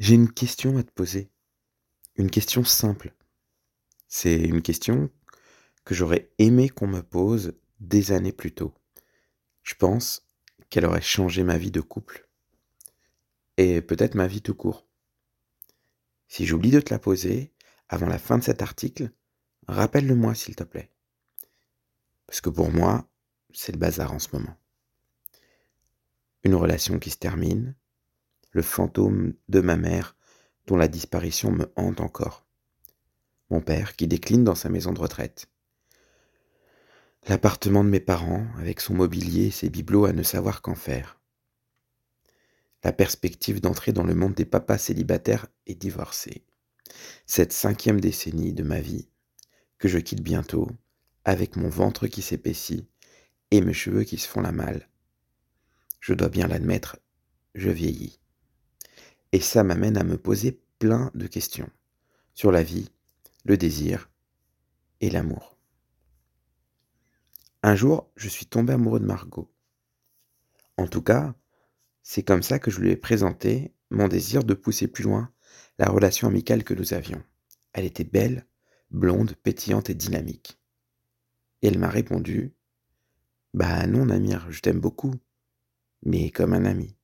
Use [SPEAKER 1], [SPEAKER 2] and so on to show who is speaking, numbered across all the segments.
[SPEAKER 1] J'ai une question à te poser, une question simple. C'est une question que j'aurais aimé qu'on me pose des années plus tôt. Je pense qu'elle aurait changé ma vie de couple et peut-être ma vie tout court. Si j'oublie de te la poser avant la fin de cet article, rappelle-le-moi s'il te plaît. Parce que pour moi, c'est le bazar en ce moment. Une relation qui se termine, le fantôme de ma mère dont la disparition me hante encore, mon père qui décline dans sa maison de retraite, l'appartement de mes parents, avec son mobilier et ses bibelots à ne savoir qu'en faire. La perspective d'entrer dans le monde des papas célibataires et divorcés. Cette 5e décennie de ma vie, que je quitte bientôt, avec mon ventre qui s'épaissit et mes cheveux qui se font la malle. Je dois bien l'admettre, je vieillis. Et ça m'amène à me poser plein de questions sur la vie, le désir et l'amour. Un jour, je suis tombé amoureux de Margot. En tout cas, c'est comme ça que je lui ai présenté mon désir de pousser plus loin la relation amicale que nous avions. Elle était belle, blonde, pétillante et dynamique. Et elle m'a répondu: Bah non, Namir, je t'aime beaucoup, mais comme un ami.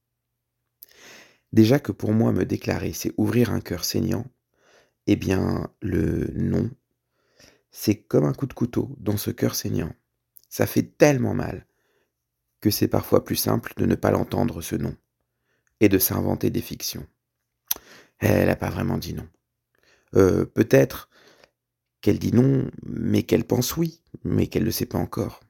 [SPEAKER 1] Déjà que pour moi, me déclarer, c'est ouvrir un cœur saignant, eh bien, le non, c'est comme un coup de couteau dans ce cœur saignant. Ça fait tellement mal que c'est parfois plus simple de ne pas l'entendre, ce non, et de s'inventer des fictions. Elle n'a pas vraiment dit non. Peut-être qu'elle dit non, mais qu'elle pense oui, mais qu'elle ne le sait pas encore.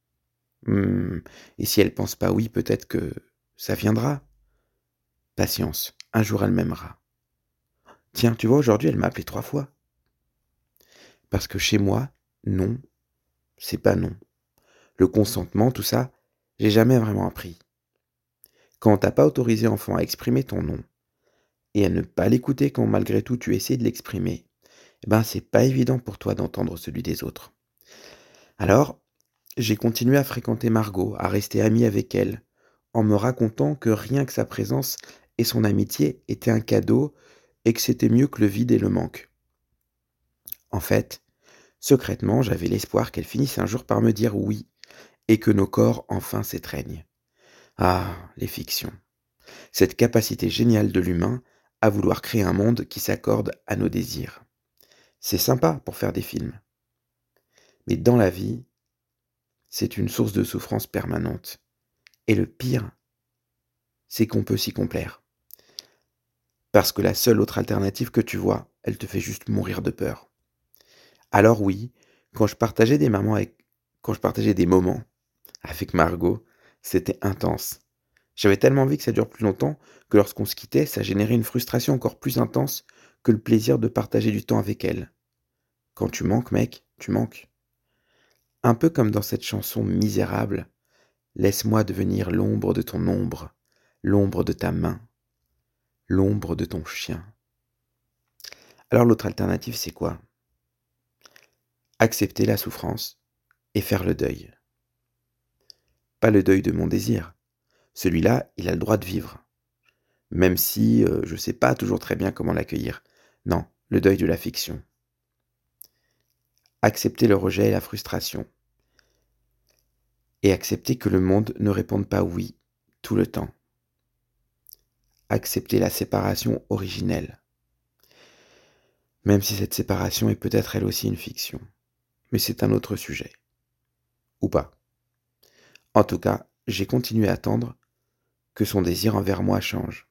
[SPEAKER 1] Et si elle pense pas oui, peut-être que ça viendra. Patience, un jour elle m'aimera. Tiens, tu vois, aujourd'hui elle m'a appelé 3 fois. Parce que chez moi, non, c'est pas non. Le consentement, tout ça, j'ai jamais vraiment appris. Quand t'as pas autorisé enfant à exprimer ton non, et à ne pas l'écouter quand malgré tout tu essaies de l'exprimer, eh ben c'est pas évident pour toi d'entendre celui des autres. Alors, j'ai continué à fréquenter Margot, à rester ami avec elle, en me racontant que rien que sa présence et son amitié étaient un cadeau et que c'était mieux que le vide et le manque. En fait, secrètement, j'avais l'espoir qu'elle finisse un jour par me dire oui et que nos corps enfin s'étreignent. Ah, les fictions. Cette capacité géniale de l'humain à vouloir créer un monde qui s'accorde à nos désirs. C'est sympa pour faire des films. Mais dans la vie, c'est une source de souffrance permanente. Et le pire, c'est qu'on peut s'y complaire. Parce que la seule autre alternative que tu vois, elle te fait juste mourir de peur. Alors oui, quand je partageais des moments avec, quand je partageais des moments avec Margot, c'était intense. J'avais tellement envie que ça dure plus longtemps que lorsqu'on se quittait, ça générait une frustration encore plus intense que le plaisir de partager du temps avec elle. Quand tu manques, mec, tu manques. Un peu comme dans cette chanson misérable, laisse-moi devenir l'ombre de ton ombre, l'ombre de ta main, l'ombre de ton chien. Alors l'autre alternative, c'est quoi? Accepter la souffrance et faire le deuil. Pas le deuil de mon désir. Celui-là, il a le droit de vivre. Même si je ne sais pas toujours très bien comment l'accueillir. Non, le deuil de la fiction. Accepter le rejet et la frustration. Et accepter que le monde ne réponde pas oui tout le temps. Accepter la séparation originelle. Même si cette séparation est peut-être elle aussi une fiction. Mais c'est un autre sujet. Ou pas. En tout cas, j'ai continué à attendre que son désir envers moi change.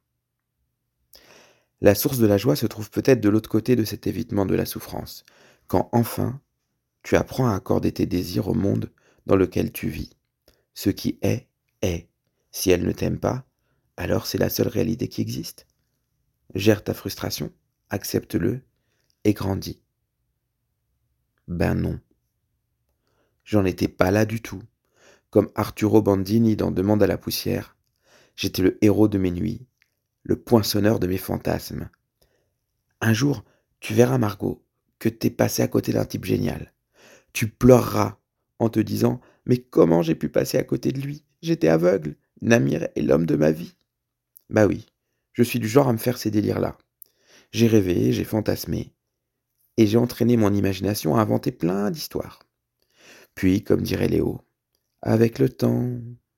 [SPEAKER 1] La source de la joie se trouve peut-être de l'autre côté de cet évitement de la souffrance, quand enfin tu apprends à accorder tes désirs au monde dans lequel tu vis. Ce qui est, est. Si elle ne t'aime pas, alors c'est la seule réalité qui existe. Gère ta frustration, accepte-le et grandis. Ben non. J'en étais pas là du tout. Comme Arturo Bandini dans Demande à la poussière, j'étais le héros de mes nuits, le poinçonneur de mes fantasmes. Un jour, tu verras, Margot, que t'es passé à côté d'un type génial. Tu pleureras en te disant: Mais comment j'ai pu passer à côté de lui? J'étais aveugle. Namir est l'homme de ma vie. Bah oui, Je suis du genre à me faire ces délires-là. J'ai rêvé, j'ai fantasmé, et j'ai entraîné mon imagination à inventer plein d'histoires. Puis, comme dirait Léo, avec le temps,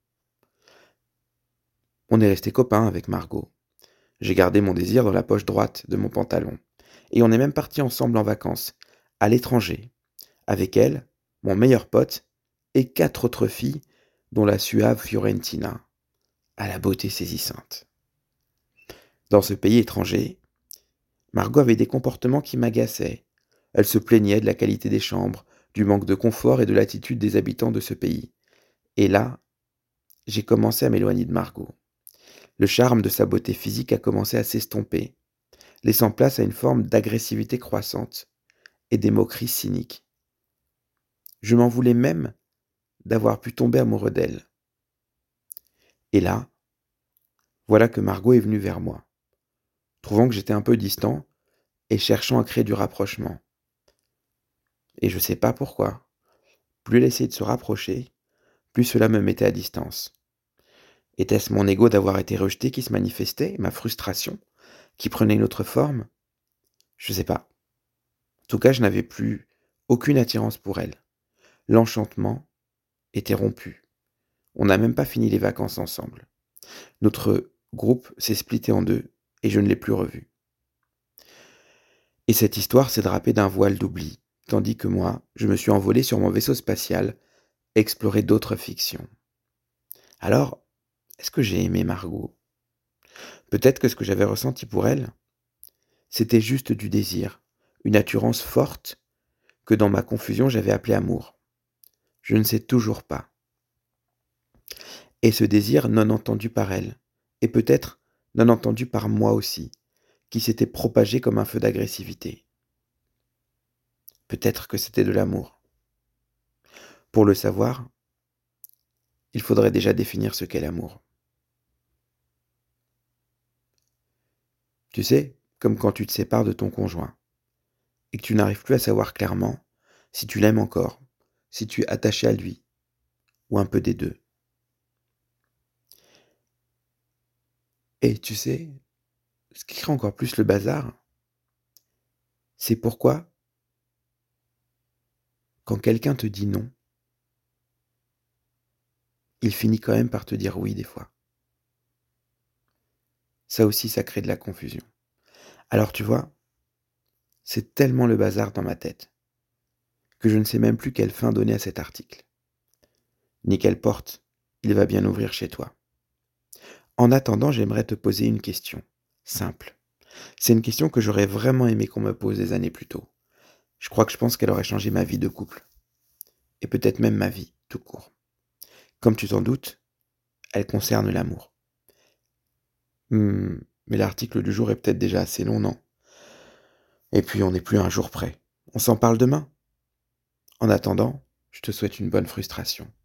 [SPEAKER 1] on est resté copains avec Margot. J'ai gardé mon désir dans la poche droite de mon pantalon. Et on est même partis ensemble en vacances, à l'étranger, avec elle, mon meilleur pote, et 4 autres filles, dont la suave Fiorentina, à la beauté saisissante. Dans ce pays étranger, Margot avait des comportements qui m'agaçaient. Elle se plaignait de la qualité des chambres, du manque de confort et de l'attitude des habitants de ce pays. Et là, j'ai commencé à m'éloigner de Margot. Le charme de sa beauté physique a commencé à s'estomper, laissant place à une forme d'agressivité croissante et des moqueries cyniques. Je m'en voulais même d'avoir pu tomber amoureux d'elle. Et là, voilà que Margot est venue vers moi, trouvant que j'étais un peu distant et cherchant à créer du rapprochement. Et je sais pas pourquoi. Plus elle essayait de se rapprocher, plus cela me mettait à distance. Était-ce mon ego d'avoir été rejeté qui se manifestait, ma frustration, qui prenait une autre forme? Je sais pas. En tout cas, je n'avais plus aucune attirance pour elle. L'enchantement était rompu. On n'a même pas fini les vacances ensemble. Notre groupe s'est splitté en deux et je ne l'ai plus revu. Et cette histoire s'est drapée d'un voile d'oubli, tandis que moi, je me suis envolé sur mon vaisseau spatial, explorer d'autres fictions. Alors, est-ce que j'ai aimé Margot? Peut-être que ce que j'avais ressenti pour elle, c'était juste du désir, une attirance forte que dans ma confusion j'avais appelée amour. Je ne sais toujours pas. Et ce désir non entendu par elle, et peut-être non entendu par moi aussi, qui s'était propagé comme un feu d'agressivité. Peut-être que c'était de l'amour. Pour le savoir, il faudrait déjà définir ce qu'est l'amour. Tu sais, comme quand tu te sépares de ton conjoint, et que tu n'arrives plus à savoir clairement si tu l'aimes encore, si tu es attaché à lui, ou un peu des deux. Et tu sais, ce qui crée encore plus le bazar, c'est pourquoi, quand quelqu'un te dit non, il finit quand même par te dire oui des fois. Ça aussi, ça crée de la confusion. Alors tu vois, c'est tellement le bazar dans ma tête que je ne sais même plus quelle fin donner à cet article, ni quelle porte il va bien ouvrir chez toi. En attendant, j'aimerais te poser une question, simple. C'est une question que j'aurais vraiment aimé qu'on me pose des années plus tôt. Je pense qu'elle aurait changé ma vie de couple, et peut-être même ma vie, tout court. Comme tu t'en doutes, elle concerne l'amour. Mais l'article du jour est peut-être déjà assez long, non? Et puis on n'est plus à un jour près. On s'en parle demain? En attendant, je te souhaite une bonne frustration.